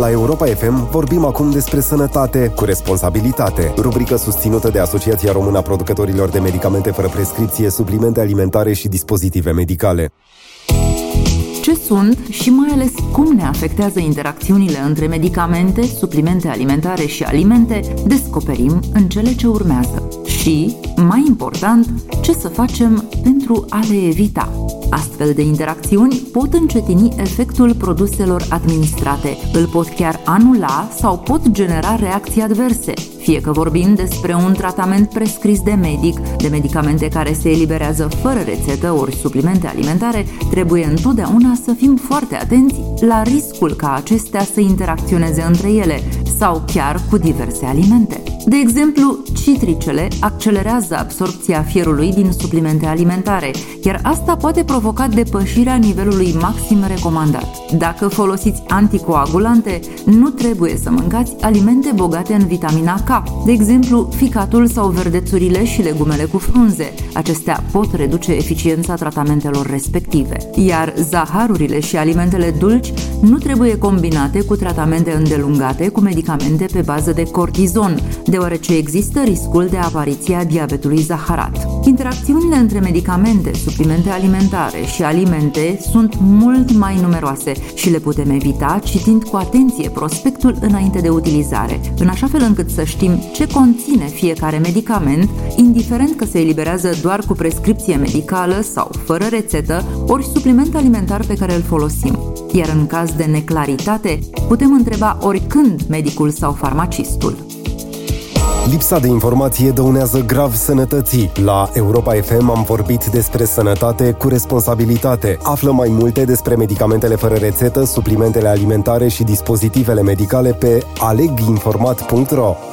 La Europa FM vorbim acum despre sănătate cu responsabilitate. Rubrică susținută de Asociația Română a Producătorilor de Medicamente fără prescripție, suplimente alimentare și dispozitive medicale. Ce sunt și mai ales cum ne afectează interacțiunile între medicamente, suplimente alimentare și alimente, descoperim în cele ce urmează. Și, mai important, ce să facem pentru a le evita. Astfel de interacțiuni pot încetini efectul produselor administrate, îl pot chiar anula sau pot genera reacții adverse, fie că vorbim despre un tratament prescris de medic, de medicamente care se eliberează fără rețetă ori suplimente alimentare, trebuie întotdeauna să fim foarte atenți la riscul ca acestea să interacționeze între ele sau chiar cu diverse alimente. De exemplu, citricele accelerează absorbția fierului din suplimente alimentare, iar asta poate provoca depășirea nivelului maxim recomandat. Dacă folosiți anticoagulante, nu trebuie să mâncați alimente bogate în vitamina K, de exemplu, ficatul sau verdețurile și legumele cu frunze. Acestea pot reduce eficiența tratamentelor respective. Iar zaharurile și alimentele dulci nu trebuie combinate cu tratamente îndelungate cu medicamente pe bază de cortizon, deoarece există riscul de apariție a diabetului zaharat. Interacțiunile între medicamente, suplimente alimentare și alimente sunt mult mai numeroase și le putem evita citind cu atenție prospectul înainte de utilizare, în așa fel încât să știm ce conține fiecare medicament, indiferent că se eliberează doar cu prescripție medicală sau fără rețetă, ori supliment alimentar pe care îl folosim. Iar în caz de neclaritate, putem întreba oricând medicul sau farmacistul. Lipsa de informație dăunează grav sănătății. La Europa FM am vorbit despre sănătate cu responsabilitate. Află mai multe despre medicamentele fără rețetă, suplimentele alimentare și dispozitivele medicale pe aleginformat.ro.